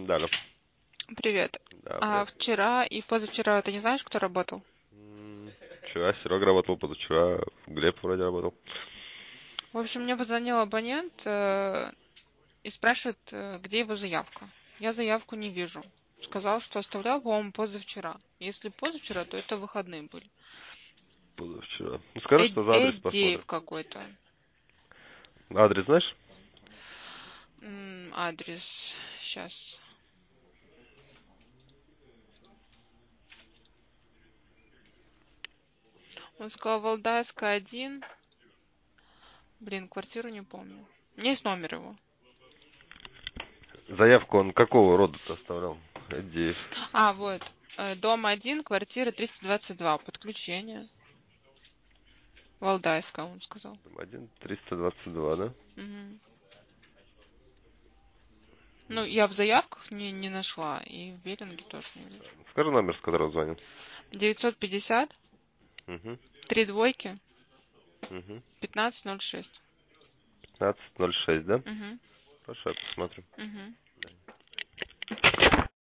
Да, да. Привет. Да, А привет. вчера и позавчера ты не знаешь, кто работал? Вчера Серега работал, позавчера Глеб вроде работал. В общем, мне позвонил абонент и спрашивает, где его заявка. Я заявку не вижу. Сказал, что оставлял, по-моему, позавчера. Если позавчера, то это выходные были. Позавчера. Ну, скажи, что за адрес, Эдеев посмотрим. какой-то. Адрес знаешь? Адрес. Сейчас. Он сказал, Валдайская, 1. Блин, квартиру не помню. У меня есть номер его. Заявку он какого рода-то оставлял? Эдеев. Вот. Дом 1, квартира 322. Подключение. Валдайская, он сказал. 1-322, да? Мгм. Ну, я в заявках не нашла, и в биллинге тоже не вижу. Скажи номер, с которого звонил. 950 Угу. 3 двойки Угу. 1506. 1506, да? Угу, Хорошо, я посмотрим. угу.